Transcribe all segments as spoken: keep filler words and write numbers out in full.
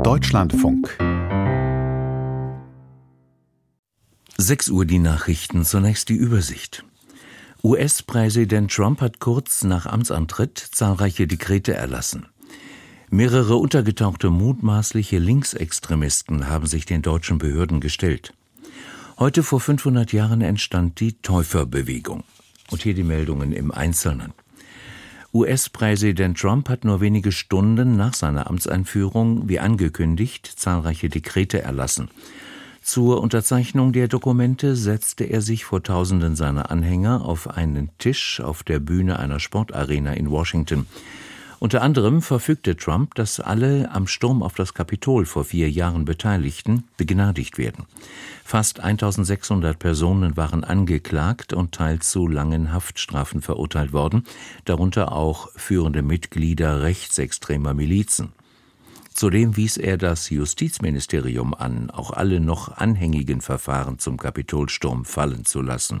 Deutschlandfunk. sechs Uhr die Nachrichten, zunächst die Übersicht. U S-Präsident Trump hat kurz nach Amtsantritt zahlreiche Dekrete erlassen. Mehrere untergetauchte mutmaßliche Linksextremisten haben sich den deutschen Behörden gestellt. Heute vor fünfhundert Jahren entstand die Täuferbewegung. Und hier die Meldungen im Einzelnen. U S-Präsident Trump hat nur wenige Stunden nach seiner Amtseinführung, wie angekündigt, zahlreiche Dekrete erlassen. Zur Unterzeichnung der Dokumente setzte er sich vor Tausenden seiner Anhänger auf einen Tisch auf der Bühne einer Sportarena in Washington. Unter anderem verfügte Trump, dass alle am Sturm auf das Kapitol vor vier Jahren Beteiligten begnadigt werden. Fast eintausendsechshundert Personen waren angeklagt und teils zu langen Haftstrafen verurteilt worden, darunter auch führende Mitglieder rechtsextremer Milizen. Zudem wies er das Justizministerium an, auch alle noch anhängigen Verfahren zum Kapitolsturm fallen zu lassen.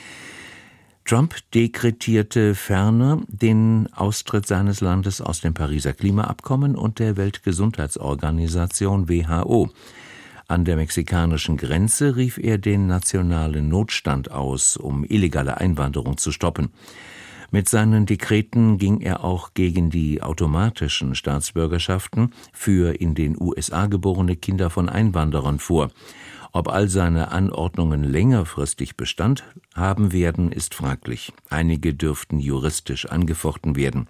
Trump dekretierte ferner den Austritt seines Landes aus dem Pariser Klimaabkommen und der Weltgesundheitsorganisation W H O. An der mexikanischen Grenze rief er den nationalen Notstand aus, um illegale Einwanderung zu stoppen. Mit seinen Dekreten ging er auch gegen die automatischen Staatsbürgerschaften für in den U S A geborene Kinder von Einwanderern vor. Ob all seine Anordnungen längerfristig Bestand haben werden, ist fraglich. Einige dürften juristisch angefochten werden.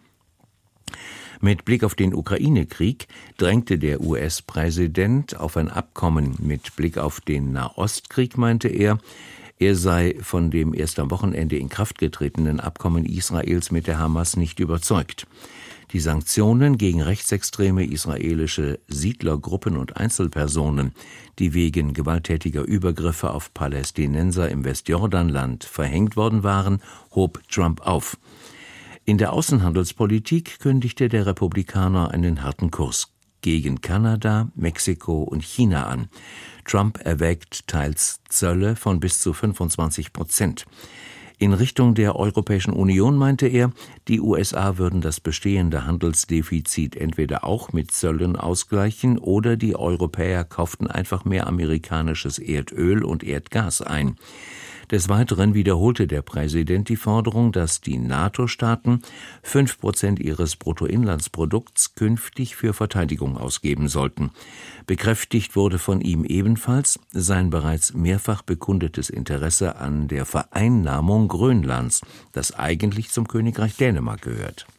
Mit Blick auf den Ukraine-Krieg drängte der U S-Präsident auf ein Abkommen. Mit Blick auf den Nahostkrieg meinte er, er sei von dem erst am Wochenende in Kraft getretenen Abkommen Israels mit der Hamas nicht überzeugt. Die Sanktionen gegen rechtsextreme israelische Siedlergruppen und Einzelpersonen, die wegen gewalttätiger Übergriffe auf Palästinenser im Westjordanland verhängt worden waren, hob Trump auf. In der Außenhandelspolitik kündigte der Republikaner einen harten Kurs gegen Kanada, Mexiko und China an. Trump erwägt teils Zölle von bis zu fünfundzwanzig Prozent. In Richtung der Europäischen Union meinte er, die U S A würden das bestehende Handelsdefizit entweder auch mit Zöllen ausgleichen oder die Europäer kauften einfach mehr amerikanisches Erdöl und Erdgas ein. Des Weiteren wiederholte der Präsident die Forderung, dass die NATO-Staaten fünf Prozent ihres Bruttoinlandsprodukts künftig für Verteidigung ausgeben sollten. Bekräftigt wurde von ihm ebenfalls sein bereits mehrfach bekundetes Interesse an der Vereinnahmung Grönlands, das eigentlich zum Königreich Dänemark gehört.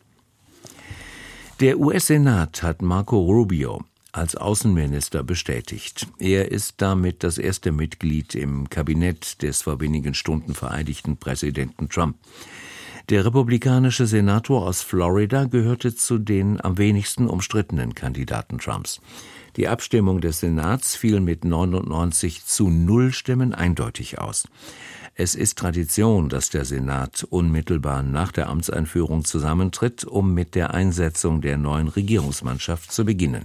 Der U S-Senat hat Marco Rubio als Außenminister bestätigt. Er ist damit das erste Mitglied im Kabinett des vor wenigen Stunden vereidigten Präsidenten Trump. Der republikanische Senator aus Florida gehörte zu den am wenigsten umstrittenen Kandidaten Trumps. Die Abstimmung des Senats fiel mit neunundneunzig zu null Stimmen eindeutig aus. Es ist Tradition, dass der Senat unmittelbar nach der Amtseinführung zusammentritt, um mit der Einsetzung der neuen Regierungsmannschaft zu beginnen.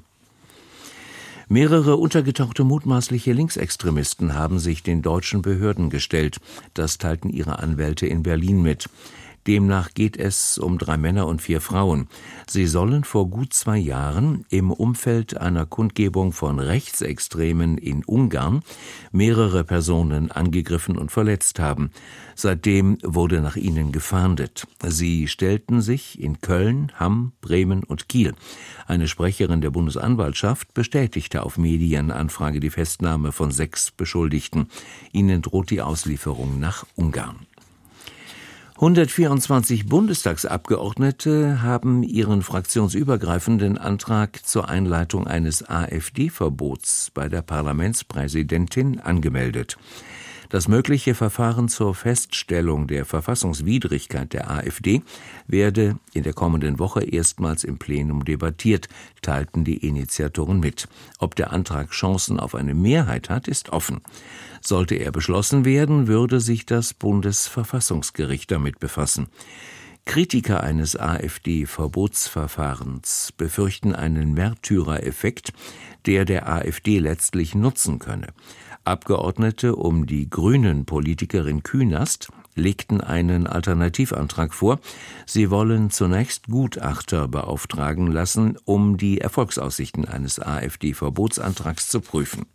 Mehrere untergetauchte mutmaßliche Linksextremisten haben sich den deutschen Behörden gestellt. Das teilten ihre Anwälte in Berlin mit. Demnach geht es um drei Männer und vier Frauen. Sie sollen vor gut zwei Jahren im Umfeld einer Kundgebung von Rechtsextremen in Ungarn mehrere Personen angegriffen und verletzt haben. Seitdem wurde nach ihnen gefahndet. Sie stellten sich in Köln, Hamm, Bremen und Kiel. Eine Sprecherin der Bundesanwaltschaft bestätigte auf Medienanfrage die Festnahme von sechs Beschuldigten. Ihnen droht die Auslieferung nach Ungarn. hundertvierundzwanzig Bundestagsabgeordnete haben ihren fraktionsübergreifenden Antrag zur Einleitung eines AfD-Verbots bei der Parlamentspräsidentin angemeldet. Das mögliche Verfahren zur Feststellung der Verfassungswidrigkeit der AfD werde in der kommenden Woche erstmals im Plenum debattiert, teilten die Initiatoren mit. Ob der Antrag Chancen auf eine Mehrheit hat, ist offen. Sollte er beschlossen werden, würde sich das Bundesverfassungsgericht damit befassen. Kritiker eines AfD-Verbotsverfahrens befürchten einen Märtyrereffekt, der der AfD letztlich nutzen könne. Abgeordnete um die Grünen-Politikerin Künast legten einen Alternativantrag vor. Sie wollen zunächst Gutachter beauftragen lassen, um die Erfolgsaussichten eines AfD-Verbotsantrags zu prüfen.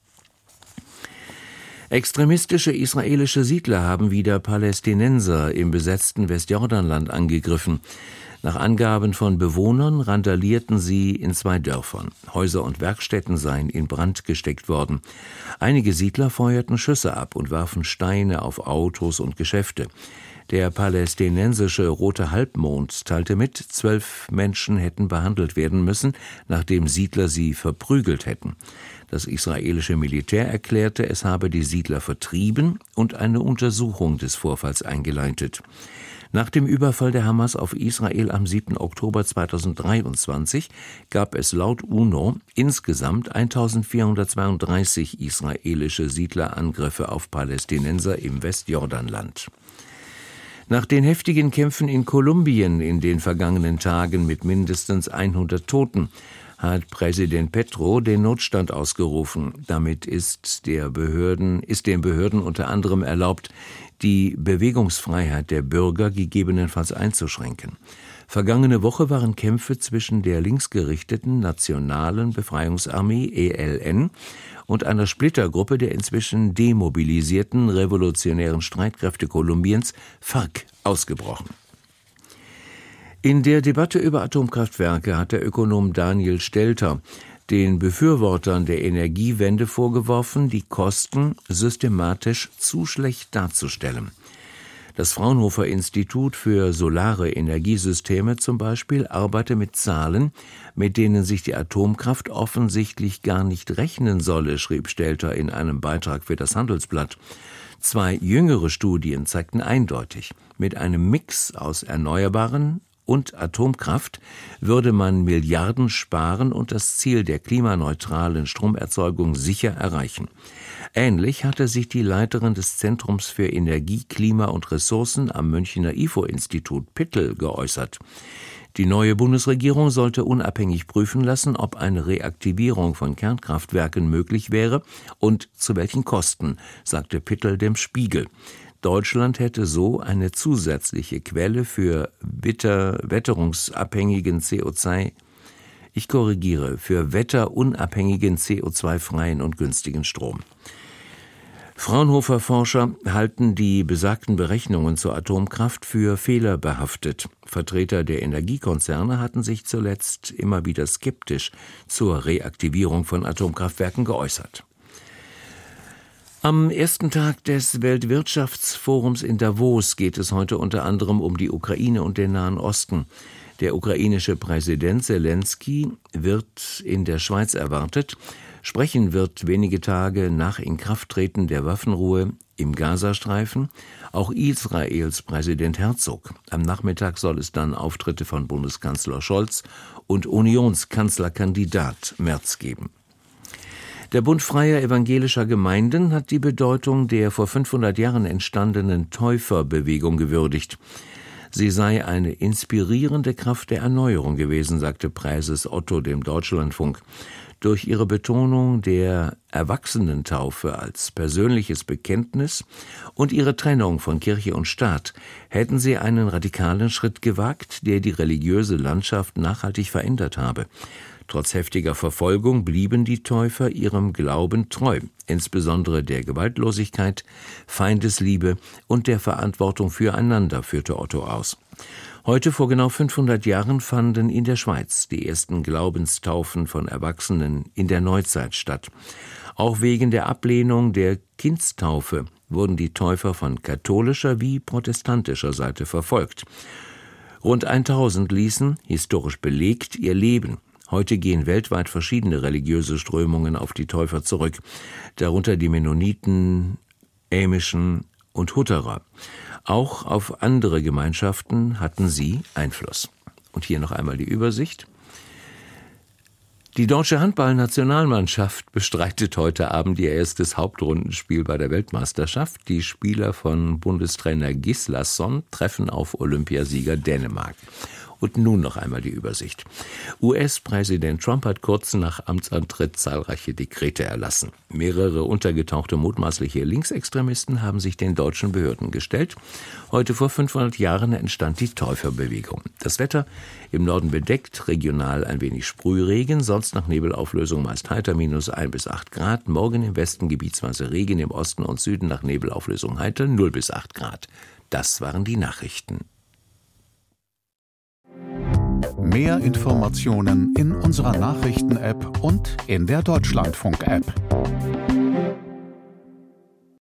Extremistische israelische Siedler haben wieder Palästinenser im besetzten Westjordanland angegriffen. Nach Angaben von Bewohnern randalierten sie in zwei Dörfern. Häuser und Werkstätten seien in Brand gesteckt worden. Einige Siedler feuerten Schüsse ab und warfen Steine auf Autos und Geschäfte. Der palästinensische Rote Halbmond teilte mit, zwölf Menschen hätten behandelt werden müssen, nachdem Siedler sie verprügelt hätten. Das israelische Militär erklärte, es habe die Siedler vertrieben und eine Untersuchung des Vorfalls eingeleitet. Nach dem Überfall der Hamas auf Israel am siebten Oktober zweitausenddreiundzwanzig gab es laut UNO insgesamt eintausendvierhundertzweiunddreißig israelische Siedlerangriffe auf Palästinenser im Westjordanland. Nach den heftigen Kämpfen in Kolumbien in den vergangenen Tagen mit mindestens hundert Toten hat Präsident Petro den Notstand ausgerufen. Damit ist, der Behörden, ist den Behörden unter anderem erlaubt, die Bewegungsfreiheit der Bürger gegebenenfalls einzuschränken. Vergangene Woche waren Kämpfe zwischen der linksgerichteten Nationalen Befreiungsarmee E L N und einer Splittergruppe der inzwischen demobilisierten revolutionären Streitkräfte Kolumbiens FARC ausgebrochen. In der Debatte über Atomkraftwerke hat der Ökonom Daniel Stelter den Befürwortern der Energiewende vorgeworfen, die Kosten systematisch zu schlecht darzustellen. Das Fraunhofer Institut für solare Energiesysteme zum Beispiel arbeite mit Zahlen, mit denen sich die Atomkraft offensichtlich gar nicht rechnen solle, schrieb Stelter in einem Beitrag für das Handelsblatt. Zwei jüngere Studien zeigten eindeutig, mit einem Mix aus Erneuerbaren und Atomkraft würde man Milliarden sparen und das Ziel der klimaneutralen Stromerzeugung sicher erreichen. Ähnlich hatte sich die Leiterin des Zentrums für Energie, Klima und Ressourcen am Münchner I F O-Institut Pittel geäußert. Die neue Bundesregierung sollte unabhängig prüfen lassen, ob eine Reaktivierung von Kernkraftwerken möglich wäre und zu welchen Kosten, sagte Pittel dem Spiegel. Deutschland hätte so eine zusätzliche Quelle für Wetter, wetterungsabhängigen C O zwei, ich korrigiere, für wetterunabhängigen C O zwei freien und günstigen Strom. Fraunhofer-Forscher halten die besagten Berechnungen zur Atomkraft für fehlerbehaftet. Vertreter der Energiekonzerne hatten sich zuletzt immer wieder skeptisch zur Reaktivierung von Atomkraftwerken geäußert. Am ersten Tag des Weltwirtschaftsforums in Davos geht es heute unter anderem um die Ukraine und den Nahen Osten. Der ukrainische Präsident Selenskyj wird in der Schweiz erwartet. Sprechen wird wenige Tage nach Inkrafttreten der Waffenruhe im Gazastreifen auch Israels Präsident Herzog. Am Nachmittag soll es dann Auftritte von Bundeskanzler Scholz und Unionskanzlerkandidat Merz geben. Der Bund Freier Evangelischer Gemeinden hat die Bedeutung der vor fünfhundert Jahren entstandenen Täuferbewegung gewürdigt. Sie sei eine inspirierende Kraft der Erneuerung gewesen, sagte Präses Otto dem Deutschlandfunk. Durch ihre Betonung der Erwachsenentaufe als persönliches Bekenntnis und ihre Trennung von Kirche und Staat hätten sie einen radikalen Schritt gewagt, der die religiöse Landschaft nachhaltig verändert habe. Trotz heftiger Verfolgung blieben die Täufer ihrem Glauben treu, insbesondere der Gewaltlosigkeit, Feindesliebe und der Verantwortung füreinander, führte Otto aus. Heute vor genau fünfhundert Jahren fanden in der Schweiz die ersten Glaubenstaufen von Erwachsenen in der Neuzeit statt. Auch wegen der Ablehnung der Kindstaufe wurden die Täufer von katholischer wie protestantischer Seite verfolgt. Rund tausend ließen, historisch belegt, ihr Leben. Heute gehen weltweit verschiedene religiöse Strömungen auf die Täufer zurück, darunter die Mennoniten, Amischen und Hutterer. Auch auf andere Gemeinschaften hatten sie Einfluss. Und hier noch einmal die Übersicht. Die deutsche Handballnationalmannschaft bestreitet heute Abend ihr erstes Hauptrundenspiel bei der Weltmeisterschaft. Die Spieler von Bundestrainer Gislason treffen auf Olympiasieger Dänemark. Und nun noch einmal die Übersicht. U S-Präsident Trump hat kurz nach Amtsantritt zahlreiche Dekrete erlassen. Mehrere untergetauchte mutmaßliche Linksextremisten haben sich den deutschen Behörden gestellt. Heute vor fünfhundert Jahren entstand die Täuferbewegung. Das Wetter im Norden bedeckt, regional ein wenig Sprühregen, sonst nach Nebelauflösung meist heiter, minus ein bis acht Grad. Morgen im Westen gebietsweise Regen, im Osten und Süden nach Nebelauflösung heiter, null bis acht Grad. Das waren die Nachrichten. Mehr Informationen in unserer Nachrichten-App und in der Deutschlandfunk-App.